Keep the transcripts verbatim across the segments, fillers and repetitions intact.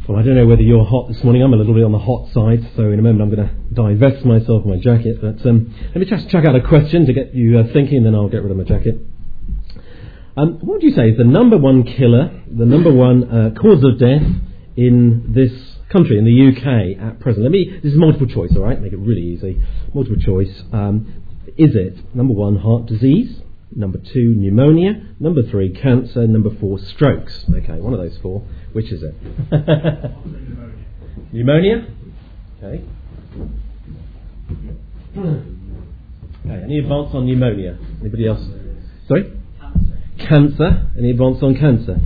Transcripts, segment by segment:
Well, I don't know whether you're hot this morning. I'm a little bit on the hot side, so in a moment I'm going to divest myself of my jacket. But um, let me just chuck out a question to get you uh, thinking, then I'll get rid of my jacket. Um, what would you say is the number one killer, the number one uh, cause of death in this country, in the U K at present? Let me. This is multiple choice, all right? Make it really easy. Multiple choice. Um, is it number one, heart disease? Number two, pneumonia. Number three, cancer. Number four, strokes. Okay, one of those four. Which is it? Pneumonia. Okay. Okay. Any advance on pneumonia? Anybody else? Sorry? Cancer. Cancer. Any advance on cancer?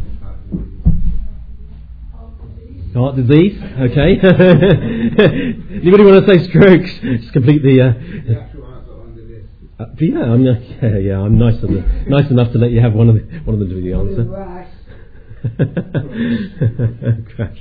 Heart disease. Okay. Anybody want to say strokes? Just complete the. Uh, Uh, yeah, I'm yeah, yeah, I'm nice, enough, nice enough to let you have one of the, one of them to be the answer. Crash.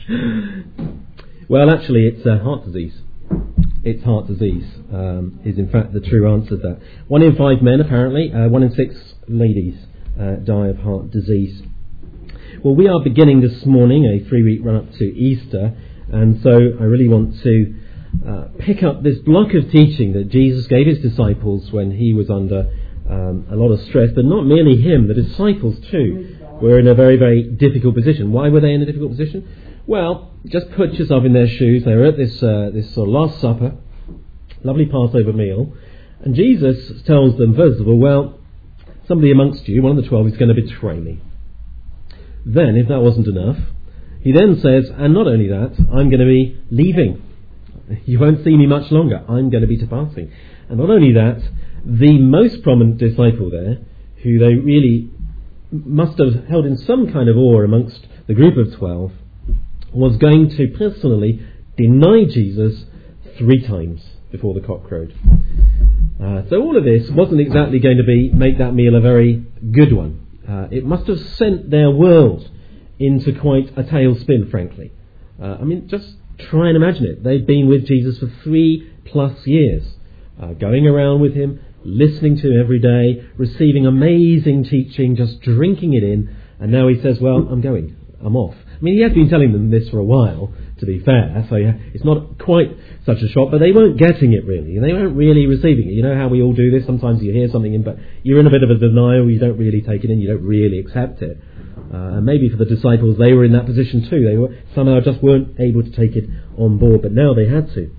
Well, actually, it's uh, heart disease. It's heart disease um, is in fact the true answer to that. One in five men, apparently, uh, one in six ladies uh, die of heart disease. Well, we are beginning this morning a three-week run-up to Easter, and so I really want to Uh, pick up this block of teaching that Jesus gave his disciples when he was under um, a lot of stress, but not merely him, the disciples too were in a very, very difficult position. Why were they in a difficult position? Well, just put yourself in their shoes. They were at this uh, this sort of Last Supper, lovely Passover meal, and Jesus tells them, first of all, well, somebody amongst you, one of the twelve, is going to betray me. Then, if that wasn't enough, he then says, and not only that, I'm going to be leaving. You won't see me much longer. I'm going to be departing. And not only that, the most prominent disciple there, who they really must have held in some kind of awe amongst the group of twelve, was going to personally deny Jesus three times before the cock crowed. Uh, so all of this wasn't exactly going to be make that meal a very good one. Uh, it must have sent their world into quite a tailspin, frankly. Uh, I mean, just try and imagine it. They've been with Jesus for three plus years, uh, going around with him, listening to him every day, receiving amazing teaching, just drinking it in, and now he says, well, I'm going, I'm off. I mean, he has been telling them this for a while, to be fair, so yeah, it's not quite such a shock, but they weren't getting it really, and they weren't really receiving it. You know how we all do this? Sometimes you hear something, in, but you're in a bit of a denial, you don't really take it in, you don't really accept it. Uh, and maybe for the disciples, they were in that position too. They were somehow just weren't able to take it on board, but now they had to.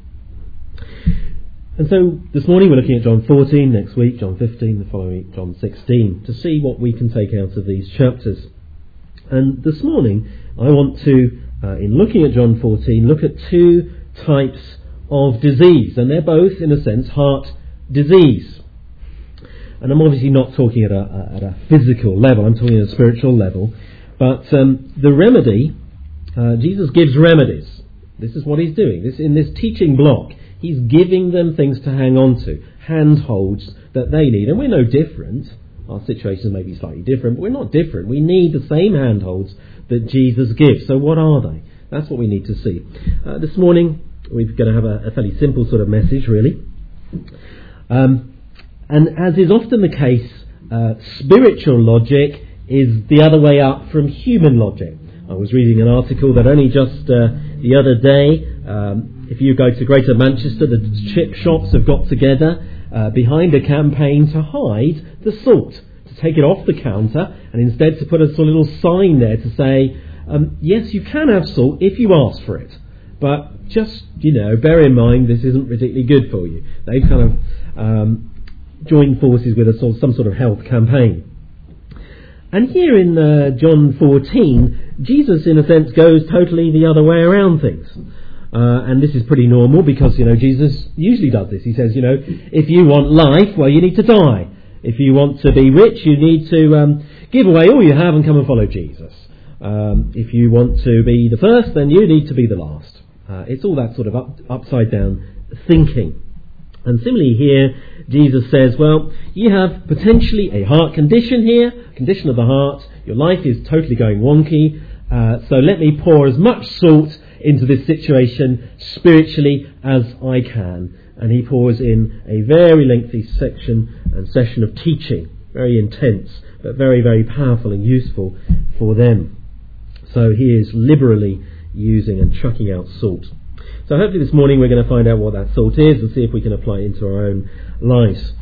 And so this morning we're looking at John fourteen, next week John fifteen, the following week John sixteen, to see what we can take out of these chapters. And this morning I want to, uh, in looking at John fourteen, look at two types of disease, and they're both, in a sense, heart disease. And I'm obviously not talking at a, at a physical level, I'm talking at a spiritual level. But um, the remedy, uh, Jesus gives remedies. This is what he's doing. This in this teaching block, he's giving them things to hang on to, handholds that they need. And we're no different. Our situations may be slightly different, but we're not different. We need the same handholds that Jesus gives. So what are they? That's what we need to see. Uh, this morning, we're going to have a, a fairly simple sort of message, really. Um And as is often the case, uh, spiritual logic is the other way up from human logic. I was reading an article that only just uh, the other day, um, if you go to Greater Manchester, the chip shops have got together uh, behind a campaign to hide the salt, to take it off the counter, and instead to put a sort of little sign there to say, um, yes, you can have salt if you ask for it, but just, you know, bear in mind this isn't particularly good for you. They've kind of Um, join forces with a sort of, some sort of health campaign. And here in uh, John fourteen, Jesus, in a sense, goes totally the other way around things. Uh, and this is pretty normal because, you know, Jesus usually does this. He says, you know, if you want life, well, you need to die. If you want to be rich, you need to um, give away all you have and come and follow Jesus. Um, if you want to be the first, then you need to be the last. Uh, it's all that sort of up, upside down thinking. And similarly here, Jesus says, well, you have potentially a heart condition here, condition of the heart, your life is totally going wonky, uh, so let me pour as much salt into this situation spiritually as I can. And he pours in a very lengthy section and session of teaching, very intense, but very, very powerful and useful for them. So he is liberally using and chucking out salt. So hopefully this morning we're going to find out what that salt is and see if we can apply it into our own lives.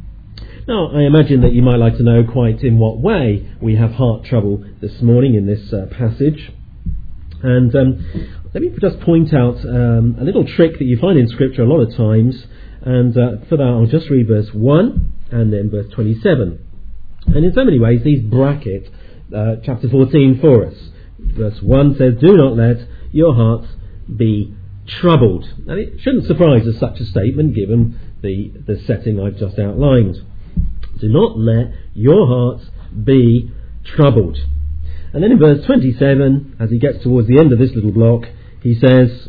Now, I imagine that you might like to know quite in what way we have heart trouble this morning in this uh, passage. And um, let me just point out um, a little trick that you find in Scripture a lot of times. And uh, for that, I'll just read verse one and then verse twenty-seven. And in so many ways, these bracket uh, chapter fourteen for us. Verse one says, "Do not let your hearts be troubled." And it shouldn't surprise us, such a statement, given the, the setting I've just outlined. Do not let your hearts be troubled. And then in verse twenty-seven, as he gets towards the end of this little block, he says,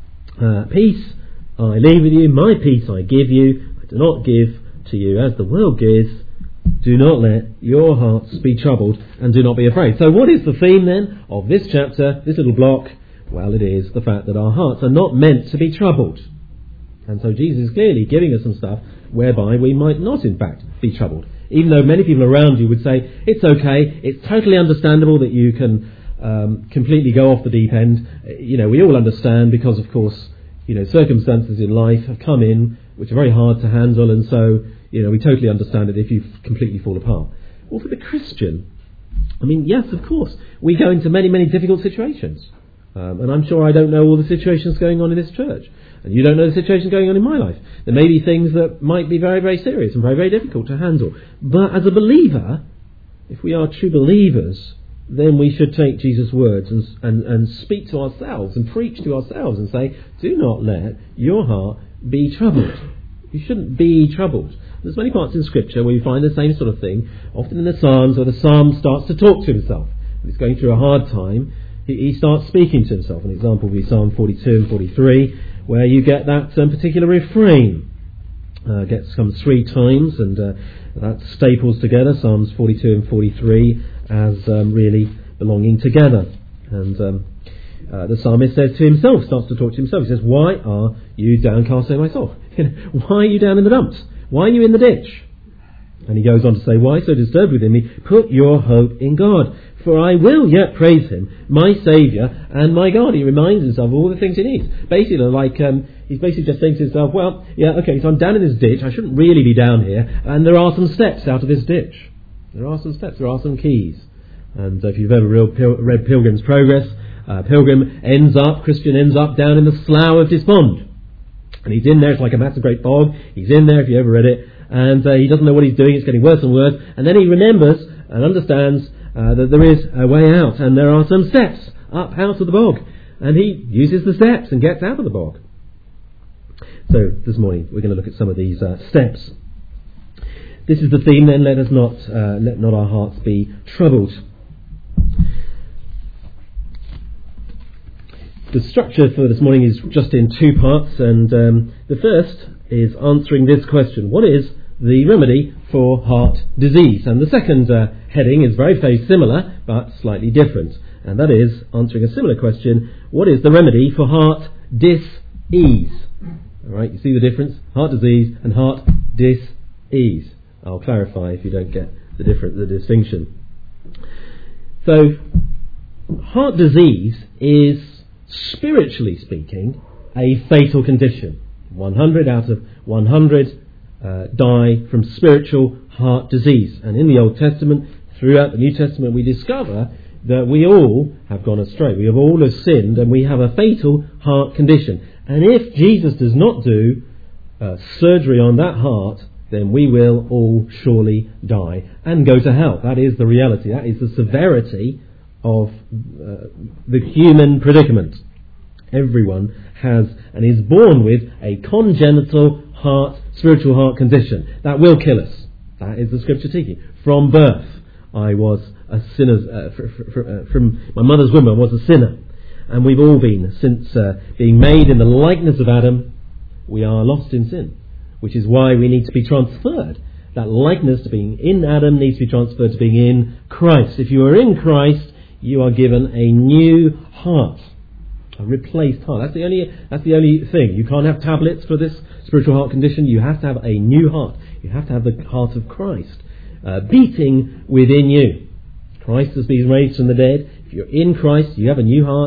uh, "Peace I leave with you, my peace I give you. I do not give to you as the world gives. Do not let your hearts be troubled, and do not be afraid." So what is the theme then of this chapter, this little block? Well, it is the fact that our hearts are not meant to be troubled. And so Jesus is clearly giving us some stuff whereby we might not in fact be troubled. Even though many people around you would say, it's okay, it's totally understandable that you can um, completely go off the deep end. You know, we all understand because, of course, you know, circumstances in life have come in which are very hard to handle, and so, you know, we totally understand it if you completely fall apart. Well, for the Christian, I mean, yes, of course, we go into many, many difficult situations. Um, and I'm sure I don't know all the situations going on in this church. And you don't know the situations going on in my life. There may be things that might be very, very serious and very, very difficult to handle. But as a believer, if we are true believers, then we should take Jesus' words and, and, and speak to ourselves and preach to ourselves and say, do not let your heart be troubled. You shouldn't be troubled. There's many parts in Scripture where you find the same sort of thing, often in the Psalms, where the psalm starts to talk to himself. When he's going through a hard time, he, he starts speaking to himself. An example would be Psalm forty-two and forty-three, where you get that um, particular refrain. Uh, gets comes three times, and uh, that staples together Psalms forty-two and forty-three as um, really belonging together. And um, uh, the psalmist says to himself, starts to talk to himself. He says, "Why are you downcast, O my soul? Why are you down in the dumps? Why are you in the ditch?" And he goes on to say, "Why so disturbed within me? Put your hope in God, for I will yet praise him, my Saviour and my God." He reminds himself of all the things he needs. Basically, like um, he's basically just saying to himself, well, yeah, okay, so I'm down in this ditch. I shouldn't really be down here. And there are some steps out of this ditch. There are some steps. There are some keys. And uh, if you've ever read Pilgrim's Progress, uh, Pilgrim ends up, Christian ends up down in the Slough of Despond. And he's in there. It's like a massive great fog. He's in there, if you ever read it. And uh, he doesn't know what he's doing. It's getting worse and worse. And then he remembers and understands uh, that there is a way out. And there are some steps up out of the bog. And he uses the steps and gets out of the bog. So this morning we're going to look at some of these uh, steps. This is the theme then. Let us not, uh, let not our hearts be troubled. The structure for this morning is just in two parts. And um, the first is answering this question: what is the remedy for heart disease? And the second uh, heading is very, very similar, but slightly different. And that is answering a similar question: what is the remedy for heart dis-ease? All right, you see the difference? Heart disease and heart dis-ease. I'll clarify if you don't get the difference, the distinction. So, heart disease is, spiritually speaking, a fatal condition. one hundred out of one hundred uh, die from spiritual heart disease. And in the Old Testament, throughout the New Testament, we discover that we all have gone astray. We have all have sinned, and we have a fatal heart condition. And if Jesus does not do uh, surgery on that heart, then we will all surely die and go to hell. That is the reality. That is the severity of uh, the human predicament. Everyone has and is born with a congenital heart, spiritual heart condition that will kill us. That is the Scripture teaching. From birth, I was a sinner. Uh, fr- fr- fr- uh, from my mother's womb, I was a sinner, and we've all been, since uh, being made in the likeness of Adam, we are lost in sin, which is why we need to be transferred. That likeness to being in Adam needs to be transferred to being in Christ. If you are in Christ, you are given a new heart, a replaced heart. That's the only that's the only thing. You can't have tablets for this spiritual heart condition. You have to have a new heart. You have to have the heart of Christ uh, beating within you. Christ has been raised from the dead. If you're in Christ, you have a new heart,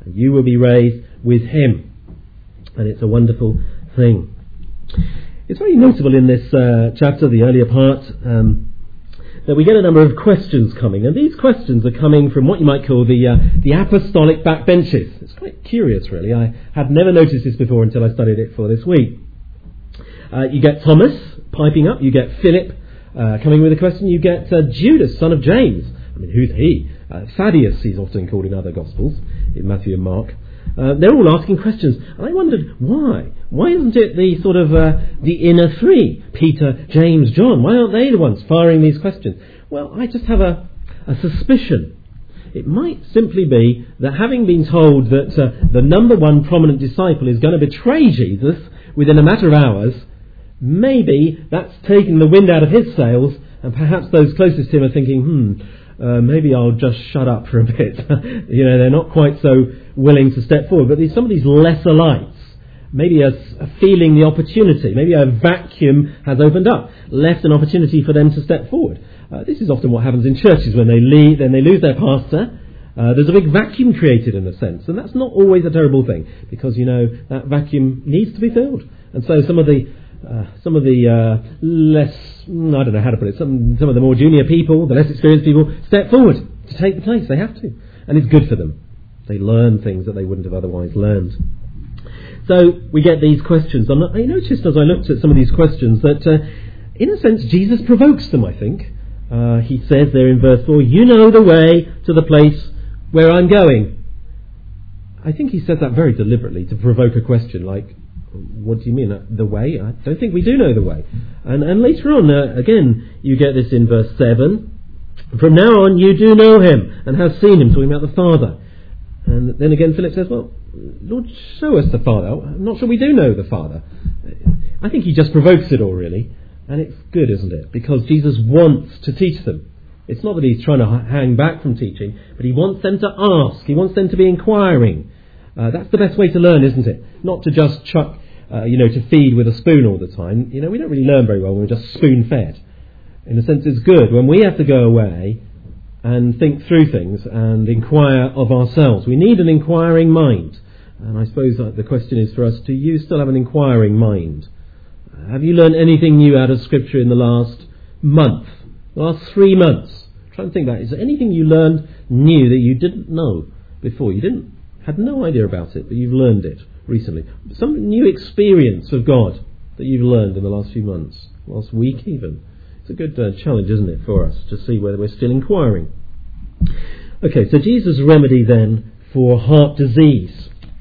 and you will be raised with him. And it's a wonderful thing. It's very notable in this uh, chapter, the earlier part, um, that we get a number of questions coming, and these questions are coming from what you might call the uh, the apostolic backbenches. It's quite curious, really. I had never noticed this before until I studied it for this week. Uh, you get Thomas piping up, you get Philip uh, coming with a question, you get uh, Judas, son of James. I mean, who's he? Uh, Thaddeus, he's often called in other Gospels, in Matthew and Mark. Uh, they're all asking questions, and I wondered why. Why isn't it the sort of uh, the inner three, Peter, James, John? Why aren't they the ones firing these questions? Well, I just have a, a suspicion. It might simply be that having been told that uh, the number one prominent disciple is going to betray Jesus within a matter of hours, maybe that's taking the wind out of his sails, and perhaps those closest to him are thinking, hmm, Uh, maybe I'll just shut up for a bit. You know, they're not quite so willing to step forward. But these, some of these lesser lights, maybe a, a feeling the opportunity, maybe a vacuum has opened up, left an opportunity for them to step forward. Uh, this is often what happens in churches when they leave, then they lose their pastor. Uh, there's a big vacuum created in a sense, and that's not always a terrible thing, because, you know, that vacuum needs to be filled. And so some of the Uh, some of the uh, less, I don't know how to put it, some some of the more junior people, the less experienced people, step forward to take the place. They have to. And it's good for them. They learn things that they wouldn't have otherwise learned. So we get these questions. And I noticed as I looked at some of these questions that, uh, in a sense, Jesus provokes them, I think. Uh, he says there in verse four, you know the way to the place where I'm going. I think he says that very deliberately to provoke a question like, what do you mean, the way? I don't think we do know the way. And, and later on, uh, again, you get this in verse seven. From now on, you do know him and have seen him, talking about the Father. And then again, Philip says, well, Lord, show us the Father. I'm not sure we do know the Father. I think he just provokes it all, really. And it's good, isn't it? Because Jesus wants to teach them. It's not that he's trying to hang back from teaching, but he wants them to ask. He wants them to be inquiring. Uh, that's the best way to learn, isn't it? Not to just chuck, uh, you know, to feed with a spoon all the time. You know, we don't really learn very well when we're just spoon-fed. In a sense, it's good when we have to go away and think through things and inquire of ourselves. We need an inquiring mind. And I suppose uh, the question is for us, do you still have an inquiring mind? Uh, have you learned anything new out of Scripture in the last month, the last three months? Try and think about it. Is there anything you learned new that you didn't know before? You didn't had no idea about it, but you've learned it recently. Some new experience of God that you've learned in the last few months, last week even. It's a good uh, challenge, isn't it, for us to see whether we're still inquiring. Okay, so Jesus' remedy then for heart disease.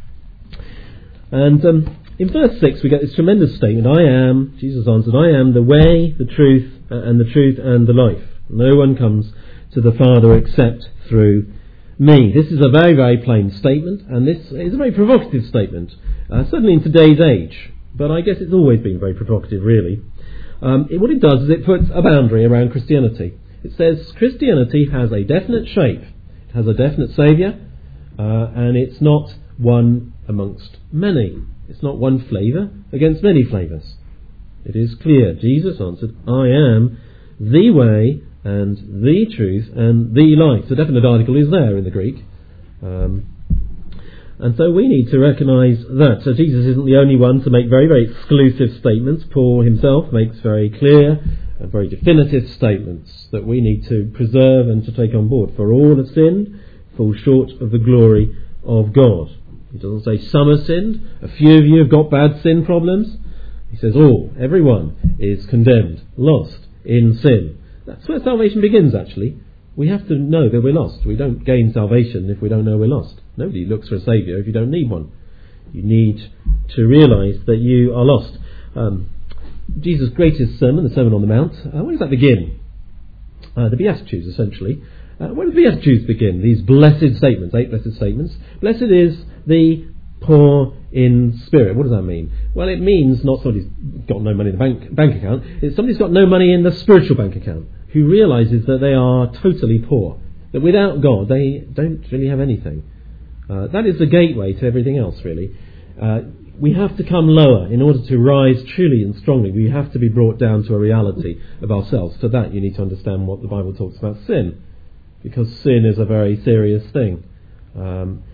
And um, in verse six we get this tremendous statement, I am, Jesus answered, I am the way, the truth, uh, and the truth and the life. No one comes to the Father except through me. This is a very, very plain statement, and this is a very provocative statement, uh, certainly in today's age, but I guess it's always been very provocative, really. Um, it, what it does is it puts a boundary around Christianity. It says Christianity has a definite shape, it has a definite saviour, uh, and it's not one amongst many. It's not one flavour against many flavours. It is clear. Jesus answered, I am the way and the truth and the life. The definite article is there in the Greek. Um, and so we need to recognise that. So Jesus isn't the only one to make very, very exclusive statements. Paul himself makes very clear and very definitive statements that we need to preserve and to take on board. For all have sinned, fall short of the glory of God. He doesn't say some have sinned, a few of you have got bad sin problems. He says all, everyone is condemned, lost in sin. That's where salvation begins, actually. We have to know that we're lost. We don't gain salvation if we don't know we're lost. Nobody looks for a saviour if you don't need one. You need to realise that you are lost. Um, Jesus' greatest sermon, the Sermon on the Mount, uh, where does that begin? Uh, the Beatitudes, essentially. Uh, where do the Beatitudes begin? These blessed statements, eight blessed statements. Blessed is the poor in spirit. What does that mean? Well, it means not somebody's got no money in the bank, bank account. It's somebody's got no money in the spiritual bank account, who realises that they are totally poor, that without God they don't really have anything. Uh, that is the gateway to everything else, really. Uh, we have to come lower in order to rise truly and strongly. We have to be brought down to a reality of ourselves. For that you need to understand what the Bible talks about sin, because sin is a very serious thing. Um,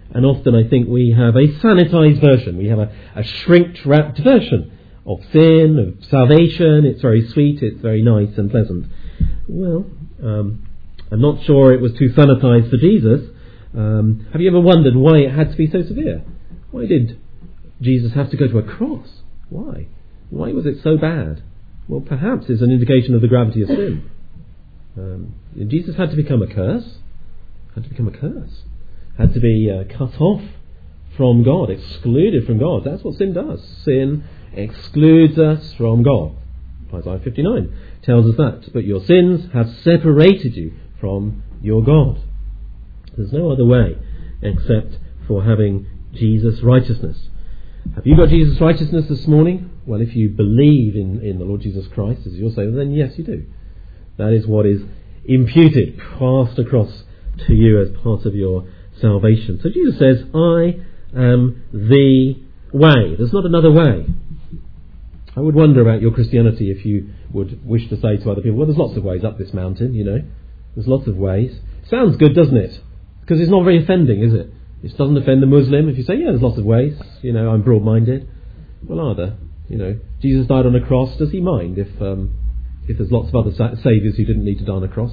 And often I think we have a sanitized version. We have a, a shrink-wrapped version of sin, of salvation. It's very sweet, it's very nice and pleasant. Well, um, I'm not sure it was too sanitized for Jesus. Um, have you ever wondered why it had to be so severe? Why did Jesus have to go to a cross? Why? Why was it so bad? Well, perhaps it's an indication of the gravity of sin. Um, Jesus had to become a curse. Had to become a curse. Had to be uh, cut off from God, excluded from God. That's what sin does. Sin excludes us from God. Isaiah fifty-nine tells us that. But your sins have separated you from your God. There's no other way except for having Jesus' righteousness. Have you got Jesus' righteousness this morning? Well, if you believe in, in the Lord Jesus Christ as your Saviour, then yes, you do. That is what is imputed, passed across to you as part of your salvation. So Jesus says, I am the way. There's not another way. I would wonder about your Christianity if you would wish to say to other people, well, there's lots of ways up this mountain, you know. There's lots of ways. Sounds good, doesn't it? Because it's not very offending, is it? It doesn't offend the Muslim if you say, yeah, there's lots of ways. You know, I'm broad-minded. Well, are there? You know, Jesus died on a cross. Does he mind if um, if there's lots of other sa- saviours who didn't need to die on a cross?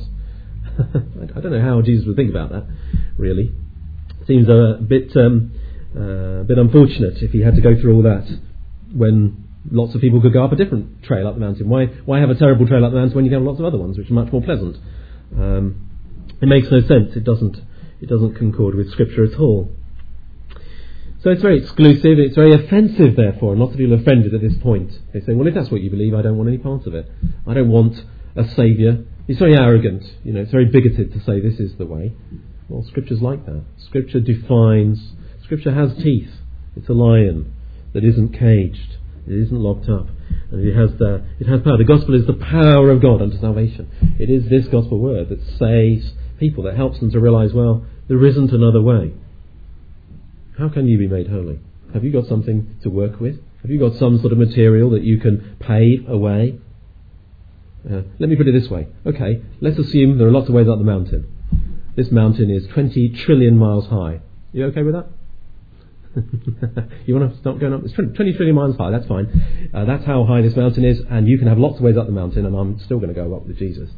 I don't know how Jesus would think about that, really. Seems a bit um, uh, a bit unfortunate if he had to go through all that when lots of people could go up a different trail up the mountain. Why why have a terrible trail up the mountain when you can have lots of other ones which are much more pleasant? Um, it makes no sense. It doesn't it doesn't concord with Scripture at all. So it's very exclusive, it's very offensive therefore, and lots of people are offended at this point. They say, well, if that's what you believe, I don't want any part of it. I don't want a saviour. It's very arrogant, you know, it's very bigoted to say this is the way. Well, Scripture's like that. Scripture defines, Scripture has teeth. It's a lion that isn't caged, it isn't locked up, and it has the, it has power. The gospel is the power of God unto salvation. It is this gospel word that saves people, that helps them to realise, well, there isn't another way. How can you be made holy? Have you got something to work with? Have you got some sort of material that you can pave away? Uh, let me put it this way. Okay, let's assume there are lots of ways up the mountain. This mountain is twenty trillion miles high. You okay with that? You want to start going up? It's twenty trillion miles high, that's fine. Uh, that's how high this mountain is, and you can have lots of ways up the mountain, and I'm still going to go up with Jesus.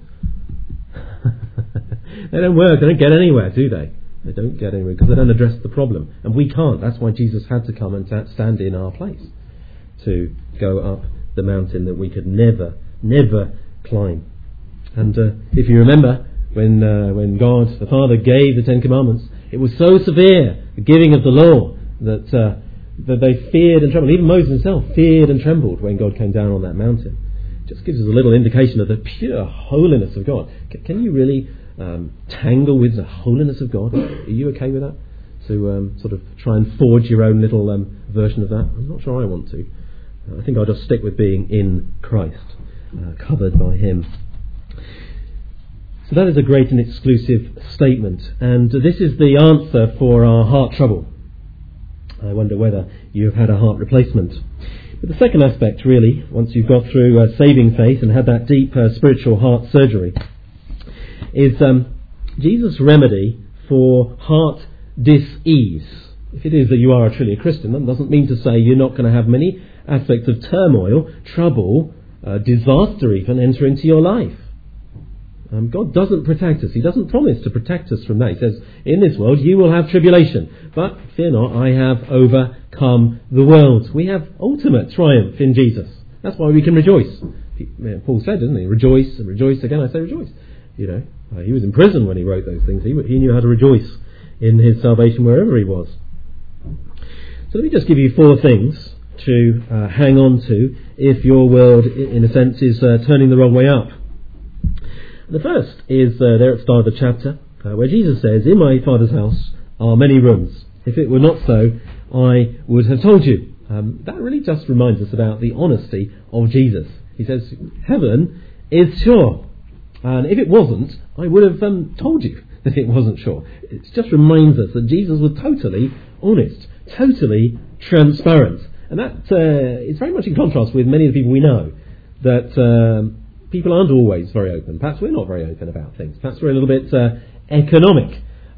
They don't work, they don't get anywhere, do they? They don't get anywhere because they don't address the problem. And we can't. That's why Jesus had to come and t- stand in our place to go up the mountain that we could never, never climb. And uh, if you remember, when uh, when God, the Father, gave the Ten Commandments, it was so severe, the giving of the law, that uh, that they feared and trembled. Even Moses himself feared and trembled when God came down on that mountain. It just gives us a little indication of the pure holiness of God. C- can you really Um, tangle with the holiness of God? Are you okay with that? To um, sort of try and forge your own little um, version of that? I'm not sure I want to. Uh, I think I'll just stick with being in Christ, uh, covered by Him. So that is a great and exclusive statement, and this is the answer for our heart trouble. I wonder whether you've had a heart replacement. But the second aspect, really, once you've got through uh, saving faith and had that deep uh, spiritual heart surgery, is um, Jesus' remedy for heart dis-ease. If it is that you are truly a Christian, that doesn't mean to say you're not going to have many aspects of turmoil, trouble, uh, disaster even enter into your life. Um, God doesn't protect us. He doesn't promise to protect us from that. He says, in this world you will have tribulation, but fear not, I have overcome the world. We have ultimate triumph in Jesus. That's why we can rejoice. Paul said, didn't he? Rejoice and rejoice. Again, I say rejoice. You know, uh, he was in prison when he wrote those things. He, he knew how to rejoice in his salvation wherever he was. So let me just give you four things to uh, hang on to if your world, in a sense, is uh, turning the wrong way up. The first is uh, there at the start of the chapter, uh, where Jesus says, in my Father's house are many rooms. If it were not so, I would have told you. Um, that really just reminds us about the honesty of Jesus. He says, heaven is sure. And if it wasn't, I would have um, told you that it wasn't sure. It just reminds us that Jesus was totally honest, totally transparent. And that uh, is very much in contrast with many of the people we know, that um, people aren't always very open. Perhaps we're not very open about things. Perhaps we're a little bit uh, economic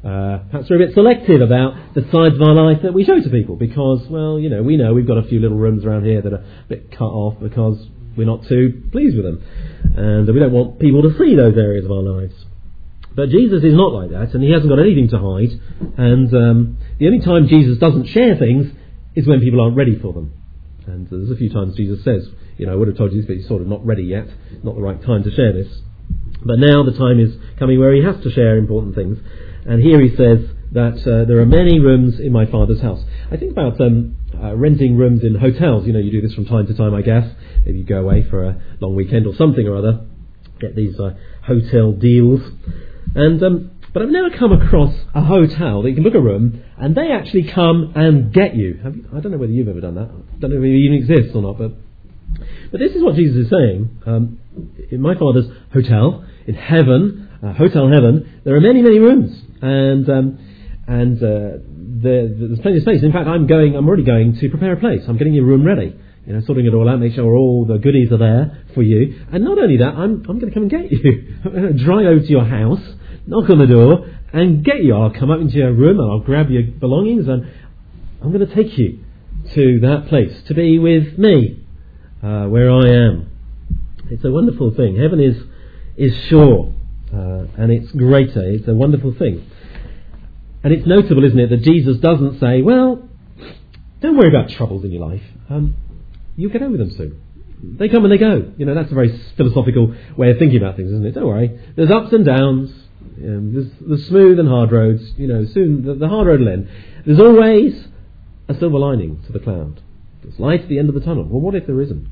Uh, perhaps we're a bit selective about the sides of our life that we show to people because, well, you know, we know we've got a few little rooms around here that are a bit cut off because we're not too pleased with them. And we don't want people to see those areas of our lives. But Jesus is not like that, and he hasn't got anything to hide. And um, the only time Jesus doesn't share things is when people aren't ready for them. And there's a few times Jesus says, you know, I would have told you this, but you're sort of not ready yet. Not the right time to share this. But now the time is coming where he has to share important things. And here he says that uh, there are many rooms in my Father's house. I think about um, uh, renting rooms in hotels. You know, you do this from time to time, I guess. Maybe you go away for a long weekend or something or other. Get these uh, hotel deals. And um, but I've never come across a hotel that you can book a room and they actually come and get you. Have you I don't know whether you've ever done that. I don't know if it even exists or not. But but this is what Jesus is saying. Um, in my Father's hotel, in heaven, uh, hotel heaven, there are many, many rooms. And um, and uh, there, there's plenty of space. In fact, I'm going. I'm already going to prepare a place. I'm getting your room ready. You know, sorting it all out, make sure all the goodies are there for you. And not only that, I'm I'm going to come and get you. I'm going to drive over to your house, knock on the door, and get you. I'll come up into your room and I'll grab your belongings and I'm going to take you to that place to be with me, uh, where I am. It's a wonderful thing. Heaven is is sure. Uh, and it's greater. It's a wonderful thing. And it's notable, isn't it, that Jesus doesn't say, well, don't worry about troubles in your life. Um, you'll get over them soon. They come and they go. You know, that's a very philosophical way of thinking about things, isn't it? Don't worry. There's ups and downs. Um, there's the smooth and hard roads. You know, soon the, the hard road will end. There's always a silver lining to the cloud. There's light at the end of the tunnel. Well, what if there isn't?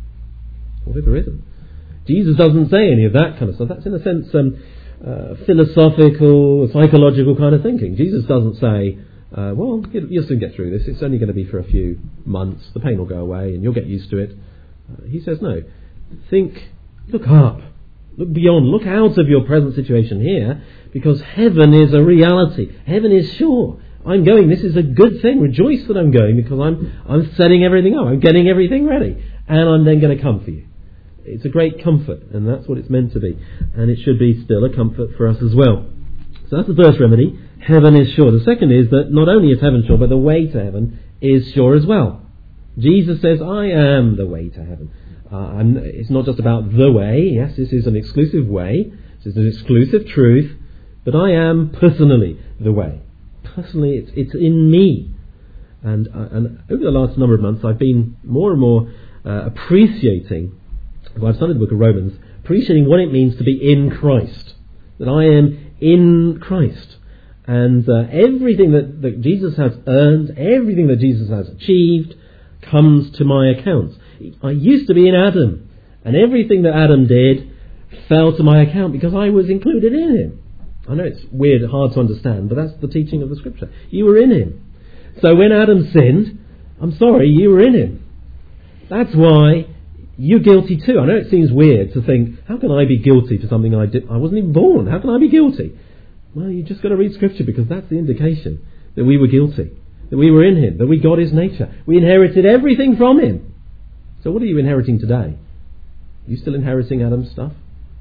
What if there isn't? Jesus doesn't say any of that kind of stuff. That's in a sense um, uh, philosophical, psychological kind of thinking. Jesus doesn't say, uh, well, you'll soon get through this. It's only going to be for a few months. The pain will go away and you'll get used to it. Uh, he says, no. Think, look up. Look beyond. Look out of your present situation here because heaven is a reality. Heaven is sure. I'm going. This is a good thing. Rejoice that I'm going because I'm I'm setting everything up. I'm getting everything ready. And I'm then going to come for you. It's a great comfort, and that's what it's meant to be. And it should be still a comfort for us as well. So that's the first remedy. Heaven is sure. The second is that not only is heaven sure, but the way to heaven is sure as well. Jesus says, I am the way to heaven. Uh, I'm, it's not just about the way. Yes, this is an exclusive way. This is an exclusive truth. But I am personally the way. Personally, it's, it's in me. And, uh, and over the last number of months, I've been more and more uh, appreciating Well, I've studied the book of Romans, appreciating what it means to be in Christ. That I am in Christ. And uh, everything that, that Jesus has earned, everything that Jesus has achieved, comes to my account. I used to be in Adam, and everything that Adam did fell to my account because I was included in him. I know it's weird, hard to understand, but that's the teaching of the Scripture. You were in him. So when Adam sinned, I'm sorry, you were in him. That's why you're guilty too. I know it seems weird to think, how can I be guilty for something I did? I wasn't even born. How can I be guilty? Well, you just got to read Scripture because that's the indication that we were guilty, that we were in him, that we got his nature. We inherited everything from him. So what are you inheriting today? Are you still inheriting Adam's stuff?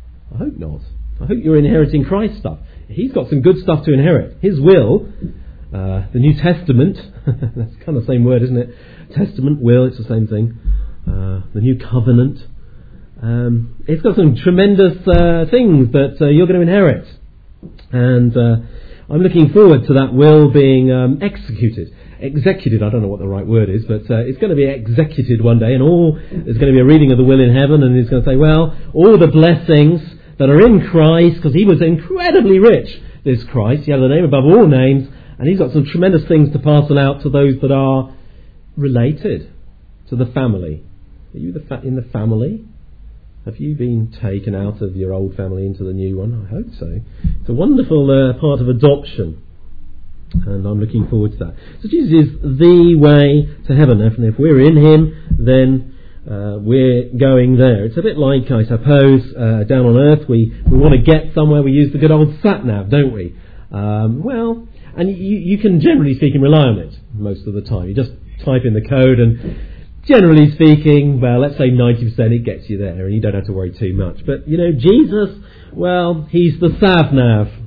I hope not. I hope you're inheriting Christ's stuff. He's got some good stuff to inherit. His will, uh, the New Testament, that's kind of the same word, isn't it? Testament, will, it's the same thing. Uh, the New Covenant. Um, it's got some tremendous uh, things that uh, you're going to inherit. And uh, I'm looking forward to that will being um, executed. Executed, I don't know what the right word is, but uh, it's going to be executed one day, and all there's going to be a reading of the will in heaven, and he's going to say, well, all the blessings that are in Christ, because he was incredibly rich, this Christ, he had the name above all names, and he's got some tremendous things to parcel out to those that are related to the family. Are you the fa- in the family? Have you been taken out of your old family into the new one? I hope so. It's a wonderful uh, part of adoption. And I'm looking forward to that. So Jesus is the way to heaven. And if we're in him, then uh, we're going there. It's a bit like, I suppose, uh, down on earth, we, we want to get somewhere, we use the good old sat-nav, don't we? Um, well, and you, you can generally speaking rely on it most of the time. You just type in the code and generally speaking, well, let's say ninety percent it gets you there and you don't have to worry too much. But, you know, Jesus, well, he's the sat-nav.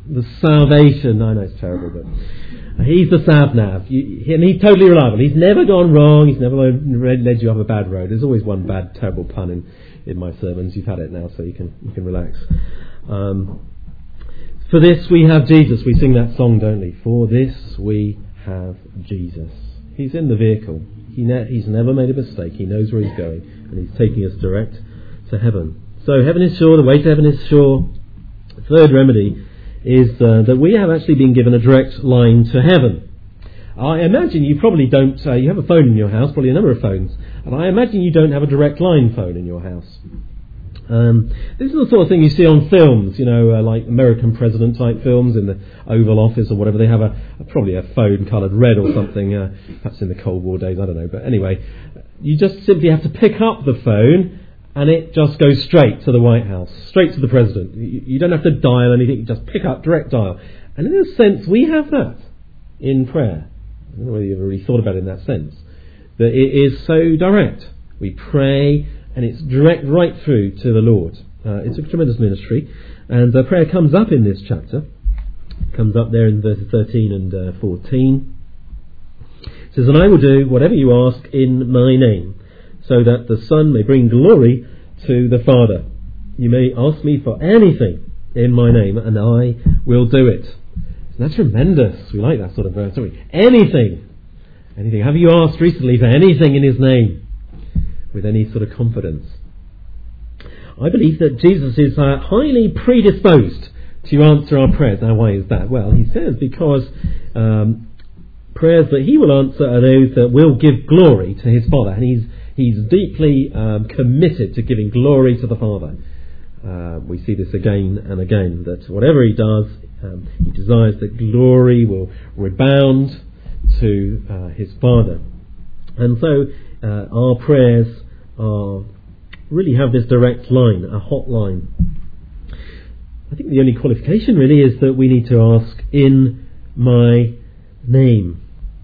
the salvation. I know it's terrible, but he's the Savnav. You, and he's totally reliable. He's never gone wrong. He's never led you off a bad road. There's always one bad, terrible pun in, in my sermons. You've had it now, so you can you can relax. Um, for this we have Jesus. We sing that song, don't we? For this we have Jesus. He's in the vehicle. He ne- he's never made a mistake. He knows where he's going, and he's taking us direct to heaven. So heaven is sure. The way to heaven is sure. The third remedy is uh, that we have actually been given a direct line to heaven. I imagine you probably don't, uh, you have a phone in your house, probably a number of phones, and I imagine you don't have a direct line phone in your house. Um, this is the sort of thing you see on films, you know, uh, like American president type films in the Oval Office or whatever. They have a, a probably a phone coloured red or something, uh, perhaps in the Cold War days, I don't know. But anyway, you just simply have to pick up the phone and it just goes straight to the White House, straight to the president. You, you don't have to dial anything, you just pick up, direct dial. And in a sense, we have that in prayer. I don't know whether you've really thought about it in that sense. That it is so direct. We pray and it's direct right through to the Lord. Uh, it's a tremendous ministry. And uh, prayer comes up in this chapter. It comes up there in verses thirteen and uh, fourteen. It says, "And I will do whatever you ask in my name, so that the Son may bring glory to the Father. You may ask me for anything in my name, and I will do it." So that's tremendous. We like that sort of verse, don't we? Anything. Anything. Have you asked recently for anything in his name? With any sort of confidence. I believe that Jesus is uh, highly predisposed to answer our prayers. Now, why is that? Well, he says because um, prayers that he will answer are those that will give glory to his Father. And he's he's deeply um, committed to giving glory to the Father. Uh, we see this again and again, that whatever he does, um, he desires that glory will rebound to uh, his Father. And so uh, our prayers are really have this direct line, a hot line. I think the only qualification really is that we need to ask in my name.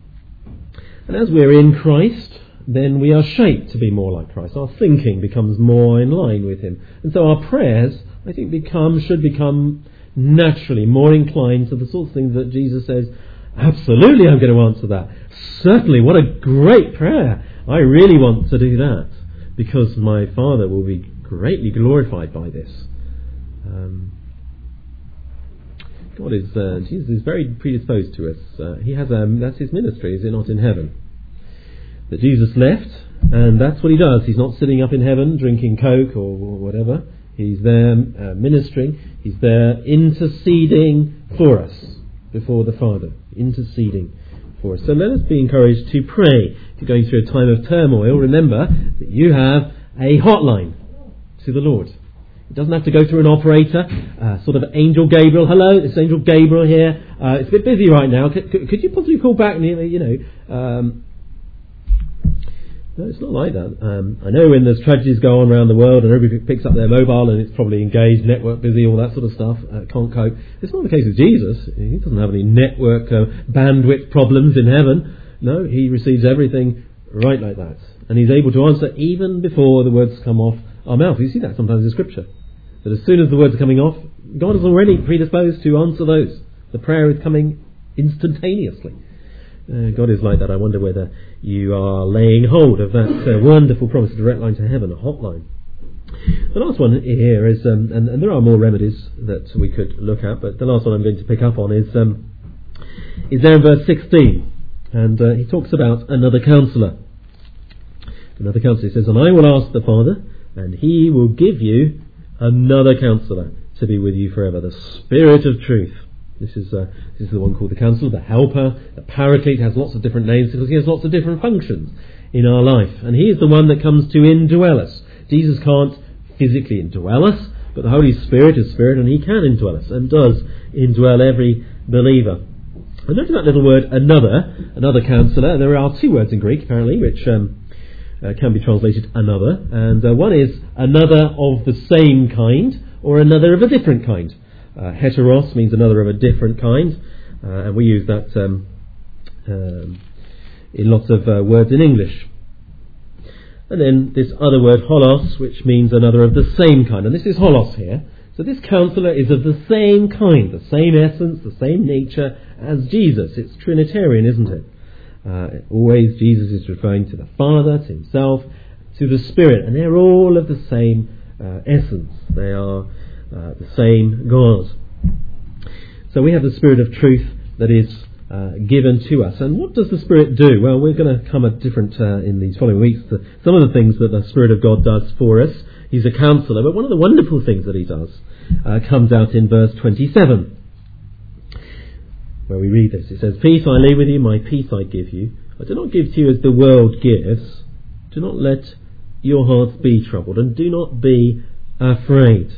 And as we're in Christ, then we are shaped to be more like Christ. Our thinking becomes more in line with him. And so our prayers, I think, become should become naturally more inclined to the sorts of things that Jesus says, absolutely I'm going to answer that. Certainly, what a great prayer. I really want to do that because my Father will be greatly glorified by this. Um, God is, uh, Jesus is very predisposed to us. Uh, he has, um, that's his ministry, is it not, in heaven? That Jesus left, and that's what he does. He's not sitting up in heaven drinking Coke or, or whatever. He's there uh, ministering. He's there interceding for us before the Father. Interceding for us. So let us be encouraged to pray. If you're going through a time of turmoil, remember that you have a hotline to the Lord. It doesn't have to go through an operator, uh, sort of Angel Gabriel. Hello, it's Angel Gabriel here. Uh, it's a bit busy right now. Could, could, could you possibly call back? And you know, um, no, it's not like that. Um, I know when there's tragedies go on around the world and everybody picks up their mobile and it's probably engaged, network busy, all that sort of stuff. Uh, can't cope. It's not the case with Jesus. He doesn't have any network uh, bandwidth problems in heaven. No, he receives everything right like that, and he's able to answer even before the words come off our mouth. You see that sometimes in Scripture, that as soon as the words are coming off, God is already predisposed to answer those. The prayer is coming instantaneously. Uh, God is like that. I wonder whether you are laying hold of that uh, wonderful promise, a direct line to heaven, a hotline. The last one here is, um, and, and there are more remedies that we could look at, but the last one I'm going to pick up on is um, is there in verse sixteen, and uh, he talks about another counsellor. Another counsellor. He says, "And I will ask the Father, and he will give you another counsellor to be with you forever, the Spirit of truth." This is uh, this is the one called the Counselor, the Helper, the Paraclete. Has lots of different names because he has lots of different functions in our life. And he is the one that comes to indwell us. Jesus can't physically indwell us, but the Holy Spirit is Spirit and he can indwell us and does indwell every believer. And notice that little word, another, another Counselor. There are two words in Greek, apparently, which um, uh, can be translated another. And uh, one is another of the same kind or another of a different kind. Uh, heteros means another of a different kind, uh, and we use that um, um, in lots of uh, words in English. And then this other word, holos, which means another of the same kind, and this is holos here. So this Counselor is of the same kind, the same essence, the same nature as Jesus. It's Trinitarian, isn't it? Uh, always Jesus is referring to the Father, to himself, to the Spirit, and they're all of the same uh, essence. They are uh, the same God. So we have the Spirit of truth that is uh, given to us. And what does the Spirit do? Well, we're going to come at different, uh, in these following weeks, to some of the things that the Spirit of God does for us. He's a Counselor, but one of the wonderful things that he does uh, comes out in verse twenty-seven, where we read this. It says, "Peace I leave with you, my peace I give you. I do not give to you as the world gives. Do not let your hearts be troubled, and do not be afraid."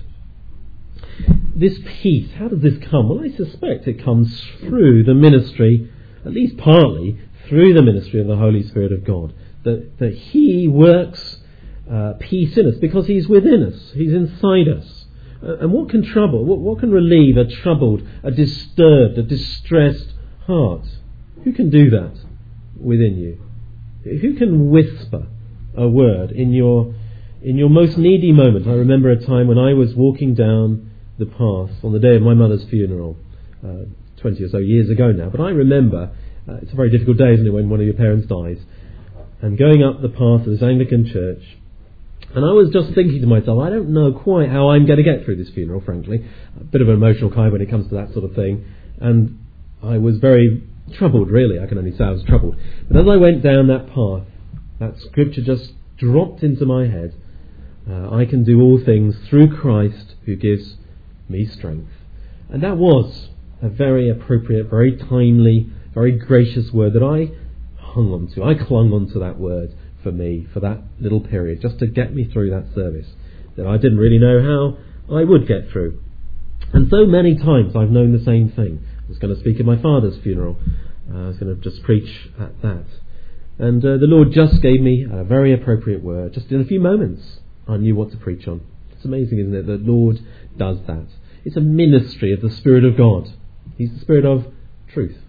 This peace, how does this come? Well, I suspect it comes through the ministry, at least partly, through the ministry of the Holy Spirit of God. That, that He works uh, peace in us because He's within us. He's inside us. Uh, and what can trouble, what, what can relieve a troubled, a disturbed, a distressed heart? Who can do that within you? Who can whisper a word in your in your most needy moment? I remember a time when I was walking down the path on the day of my mother's funeral, uh, twenty or so years ago now. But I remember, uh, it's a very difficult day, isn't it, when one of your parents dies, and going up the path of this Anglican church, and I was just thinking to myself, I don't know quite how I'm going to get through this funeral, frankly. A bit of an emotional kind when it comes to that sort of thing, and I was very troubled, really. I can only say I was troubled. But as I went down that path, that scripture just dropped into my head. Uh, I can do all things through Christ who gives me strength. And that was a very appropriate, very timely, very gracious word that I hung on to. I clung on to that word for me, for that little period, just to get me through that service that I didn't really know how I would get through. And so many times I've known the same thing. I was going to speak at my father's funeral. Uh, I was going to just preach at that. And uh, the Lord just gave me a very appropriate word. Just in a few moments I knew what to preach on. It's amazing, isn't it? The Lord does that. It's a ministry of the Spirit of God. He's the Spirit of truth.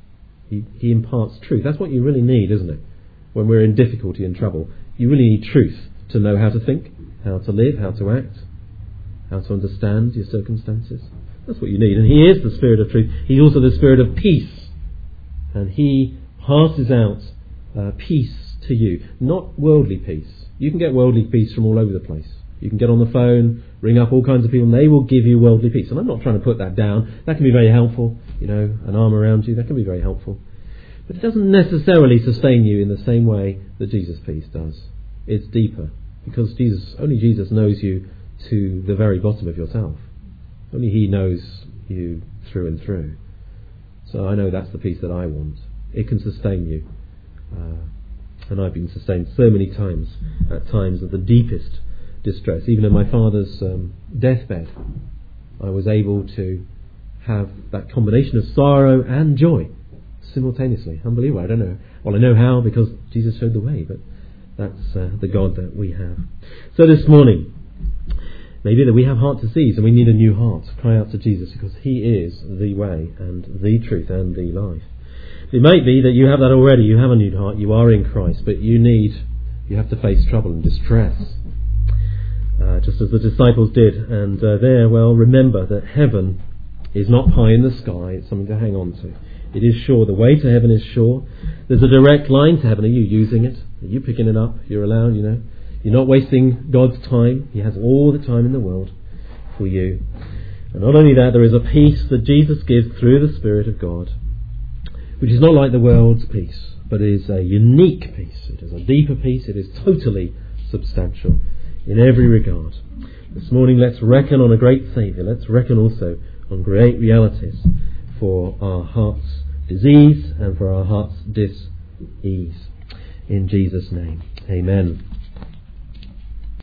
He, he imparts truth. That's what you really need, isn't it? When we're in difficulty and trouble, you really need truth to know how to think, how to live, how to act, how to understand your circumstances. That's what you need. And He is the Spirit of truth. He's also the Spirit of peace. And He passes out uh, peace to you. Not worldly peace. You can get worldly peace from all over the place. You can get on the phone, ring up all kinds of people, and they will give you worldly peace. And I'm not trying to put that down. That can be very helpful. You know, an arm around you, that can be very helpful. But it doesn't necessarily sustain you in the same way that Jesus' peace does. It's deeper. Because Jesus, only Jesus knows you to the very bottom of yourself. Only He knows you through and through. So I know that's the peace that I want. It can sustain you. Uh, and I've been sustained so many times, at times of the deepest distress. Even at my father's um, deathbed, I was able to have that combination of sorrow and joy simultaneously. Unbelievable. I don't know. Well, I know how, because Jesus showed the way, but that's uh, the God that we have. So this morning, maybe that we have heart disease and we need a new heart. Cry out to Jesus, because He is the way and the truth and the life. It might be that you have that already. You have a new heart. You are in Christ, but you need, you have to face trouble and distress. Uh, just as the disciples did. And uh, there, well, remember that heaven is not pie in the sky. It's something to hang on to. It is sure. The way to heaven is sure. There's a direct line to heaven. Are you using it? Are you picking it up? You're allowed, you know. You're not wasting God's time. He has all the time in the world for you. And not only that, there is a peace that Jesus gives through the Spirit of God, which is not like the world's peace, but is a unique peace. It is a deeper peace. It is totally substantial in every regard. This morning, let's reckon on a great Saviour. Let's reckon also on great realities for our heart's disease and for our heart's dis-ease. In Jesus' name, amen.